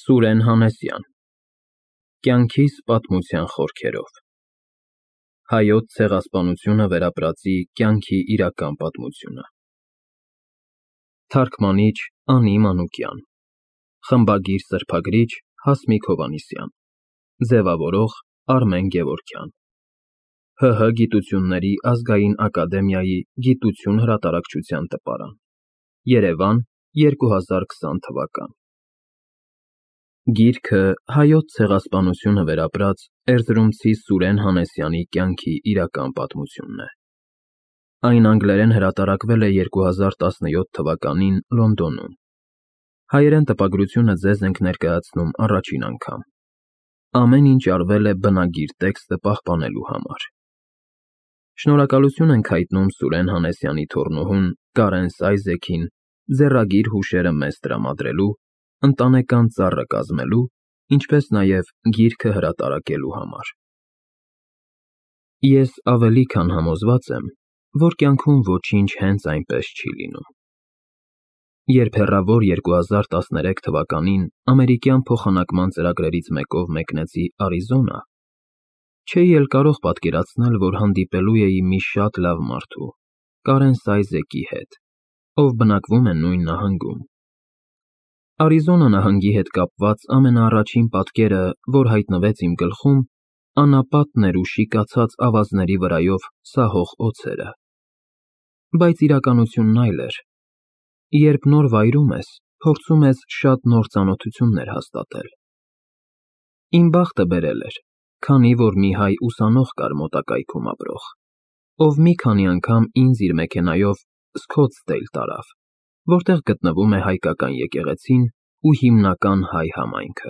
Սուրեն Հանեսյան Կյանքիս պատմության խորքերով Հայոց ցեղասպանությունը վերապրածի կյանքի իրական պատմությունը Թարգմանիչ Անի Մանուկյան Խմբագիր սրբագրիչ Հասմիկ Հովհաննիսյան Ձևավորող Արմեն Գևորգյան ՀՀ Գիտությունների ազգային ակադեմիայի Գիտություն հրատարակչության տպարան Երևան 2020 թվական Գիրքը հայոց ցեղասպանությունը վերապրած էրզրումցի Սուրեն Հանեսյանի կյանքի իրական պատմությունն է։ Այն անգլերեն հրատարակվել է 2017 թվականին Լոնդոնում։ Հայերեն տպագրությունը ձեզ ենք ներկայացնում առաջին անգամ։ Ամեն ինչ արվել է բնագիր տեքստը պահպանելու համար։ Շնորհակալություն ենք հայտնում Սուրեն Հանեսյանի թոռնուհուն Կարեն Սայզեքին ձեռագիր հուշերը մեզ տրամադրելու, ընտանեկան ծառը կազմելու, ինչպես նաև գիրքը հրատարակելու համար։ Ես ավելի քան համոզված եմ, որ կյանքում ոչինչ հենց այնպես չի լինում։ Երբ հեռավոր 2013 թվականին ամերիկյան փոխանակման ծրագրերից մեկով մեկնեցի Արիզոնա, չէի էլ կարող պատկերացնել, որ հանդիպելու էի մի շատ լավ մարդու, Կարեն Սայզեկի հետ, ով բնակվում է նույն նահանգում։ Արիզոնա նահանգի հետ կապված ամենաառաջին պատկերը, որ հայտնվեց իմ գլխում, անապատն էր ու շիկացած ավազների վրայով սահող օձերը։ Բայց իրականությունն այլ էր։ Երբ նոր վայրում ես, փորձում ես շատ նոր ծանոթություններ հաստատել։ Իմ բախտը բերել էր, քանի որ մի հայ ուսանող կար մոտակայքում ապրող, ով մի քանի անգամ ինձ իր մեքենայով Սքոթսդեյլ տարավ, որտեղ գտնվում է հայկական եկեղեցին ու հիմնական հայ համայնքը։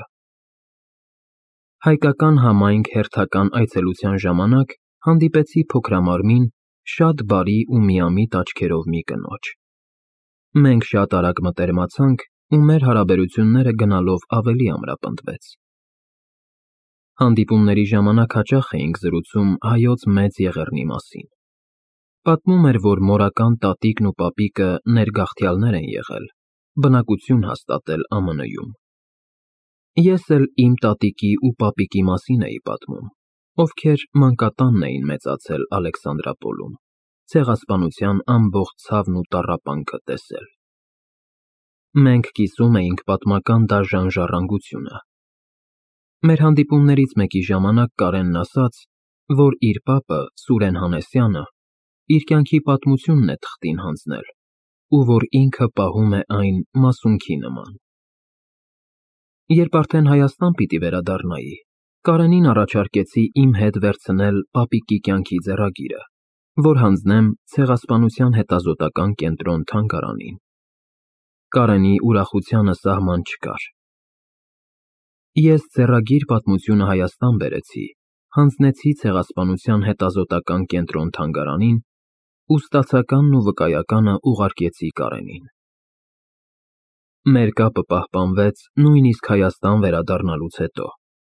Հայկական համայնք հերթական այցելության ժամանակ հանդիպեցի փոքրամարմին, շատ բարի ու միամիտ աչքերով մի կնոջ։ Մենք շատ արագ մտերմացանք ու մեր հարաբերությունները գնալով ավելի ամրապնդվեց։ Հանդիպումների ժամանակ հաճախ էինք զրուցում հայոց մեծ եղեռնի մասին։ Պատմում էր, որ մորական տատիկն ու պապիկը ներգաղթյալներ են եղել, բնակություն հաստատել ԱՄՆ-ում։ Ես էլ իմ տատիկի ու պապիկի մասին էի պատմում, ովքեր մանկատանն էին մեծացել Ալեքսանդրապոլում, ցեղասպանության ամբողջ ցավն ու տառապանքը տեսել։ Մենք կիսում էինք պատմական դաժան ժառանգությունը։ Մեր հանդիպումներից մեկի ժամանակ Կարենն ասաց, որ իր պապը Սուրեն Հանեսյանը իր կյանքի պատմությունն է թղթին հանձնել ու որ ինքը պահում է այն մասունքի նման։ Երբ արդեն Հայաստան պիտի վերադառնայի, Կարենին առաջարկեցի իմ հետ վերցնել պապիկի կյանքի ձեռագիրը, որ հանձնեմ ցեղասպանության հետազոտական կենտրոն թանգարանին։ Կարենի ուրախությանը սահման չկար։ Ես ձեռագիր պատմությունը Հայաստան բերեցի, հանձնեցի ցեղասպանության հետազոտական կենտրոն թանգարանին ու ստացականն ու վկայականը ուղարկեցի Կարենին։ Մեր կապը պահպանվեց նույնիսկ Հայաստան վերադառնալուց հետո։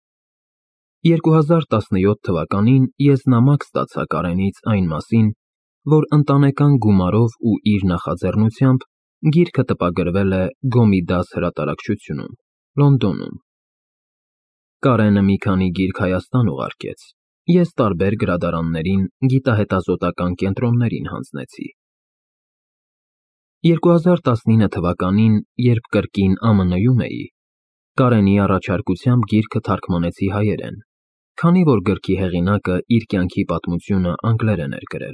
2017 թվականին ես նամակ ստացա Կարենից այն մասին, որ ընտանեկան գումարով ու իր նախաձեռնությամբ գիրքը տպագրվել է Գոմիդաս հրատարակչությունում, Լոնդոնում։ Կարենը մի քանի գիրք Հայաստան ուղարկեց, ես տարբեր գրադարաններին, գիտահետազոտական կենտրոններին հանձնեցի։ 2019 թվականին, երբ կրկին ԱՄՆ-ում էի, Կարենի առաջարկությամբ գիրքը թարգմանեցի հայերեն, քանի որ գրքի հեղինակը իր կյանքի պատմությունը անգլերեն էր գրել։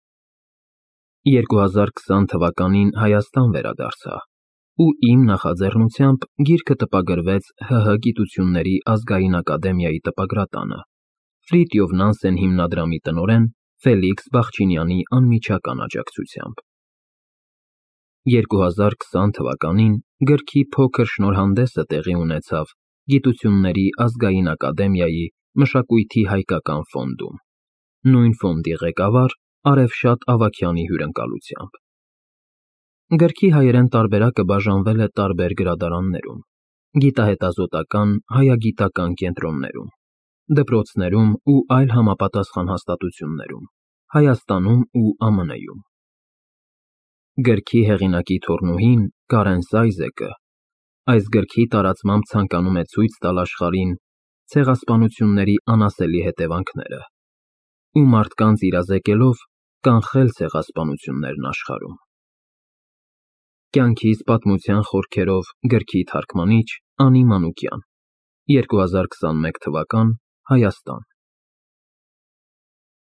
2020 թվականին Հայաստան վերադարձա ու իմ նախաձեռնությամբ գիրքը տպագրվեց ՀՀ Գիտությունների ազգային ակադեմիայի տպագրատանը, Ֆրիտյոֆ Նանսեն հիմնադրամի տնօրեն Ֆելիքս Բախչինյանի անմիջական աջակցությամբ։ 2020 թվականին գրքի փոքր շնորհանդեսը տեղի ունեցավ Գիտությունների ազգային ակադեմիայի մշակույթի հայկական ֆոնդում, նույն ֆոնդի ղեկավար Արևշատ Ավագյանի հյուրընկալությամբ։ Գրքի հայերեն տարբերակը բաժանվել է տարբեր գրադարաններում, գիտահետազոտական, հայագիտական կենտրոններում, դպրոցներում ու այլ համապատասխան հաստատություններում, Հայաստանում ու ԱՄՆ-ում։ Գրքի հեղինակի թոռնուհին Կարեն Սայզեկը Այս գրքի տարածմամբ ցանկանում է ցույց տալ աշխարհին ցեղասպանությունների անասելի հետևանքները ու մարդկանց իրազեկելով կանխել ցեղասպանություններն աշխարհում։ Կյանքից պատմության խորքերով գրքի թարգմանիչ Անի Մանուկյան 2021 թվական Հայաստան։